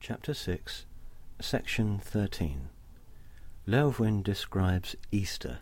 Chapter 6, Section 13. Llywelyn describes Easter.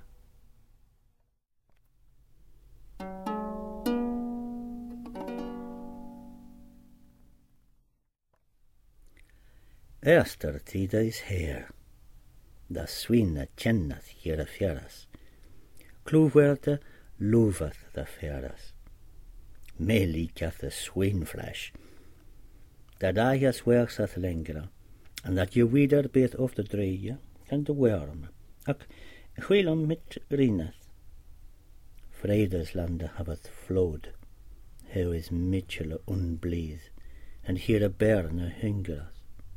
Easter tida is her, da swina tjennath hier a fjaras, klúverde lúvath da fjaras, me líkath a swinflash, that ajas werks ath lengra, and that je wieder beet of de dreie, and de worm, ak chwilom mit rinath. Vredeslande haveth flowed, how is Mitchell unbleed, and hier a berne hungerath.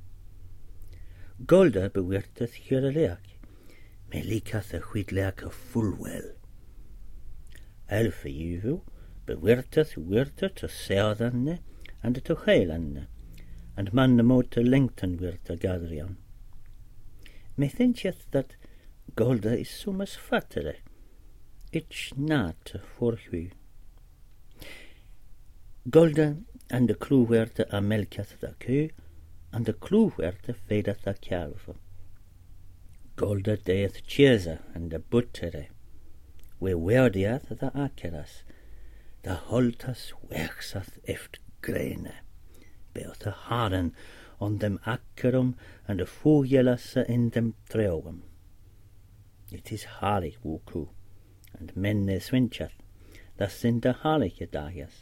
Golda bewirteth hier a leak, me líkath a chwyd leak a full well. Elfe juvu bewirteth wirte to seadanne and to heilanne, and man mot to lengten wirte gadrian. Me thinketh that Golda is sumas fattere, ich not for hu. Golda and the clue werte a melkath da ku, and the clue werte fedath a calve. Golda deeth chesa and the buttere, we werdiath da akeras, da holtas werksath eft grene, beoth a haren on dem akkerum and a fugelasse in dem treogum. It is halig wuku, and menne swinchath, das sind de halige dagas.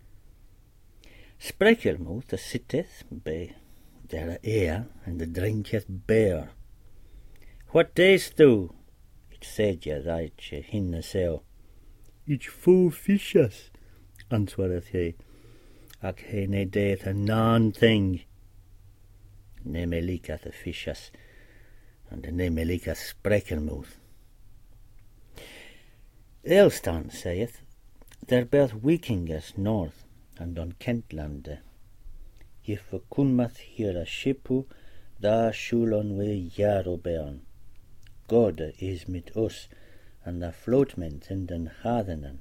Sprekelmuth a sitteth be der air and drinketh beer. What dayst thou? It said ye that ye hinna seo. Ich full fishers, answereth he, ac he ne deeth a nan thing. Ne me líkath a fishers, and ne me líkath sprekelmuth. Elstan saith, there bearth Vikingers north, and on Kentlande. If a kunmath hier a shipu, da shulon we jaro bean. God is mit us, and the floatment in den hadenen.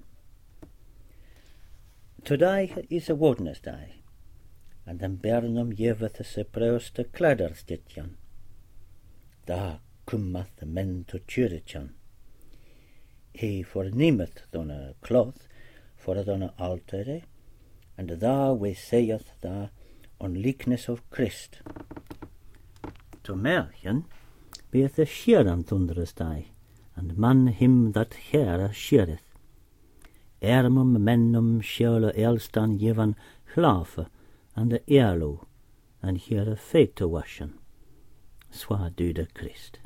Today is a Wednesday, and den bernum jeveth se preuste kladderstitjan. Da kummath the men to churichan. He fornimeth don a cloth, for don a altere, and da we sayeth da on likeness of Christ. To merken, beeth a sheeran thunderestai, and man him that here sheereth. Ermum mennum sjøle elstan givan hlafe, and a erlo, and here a fete washen. Swa dude Christ.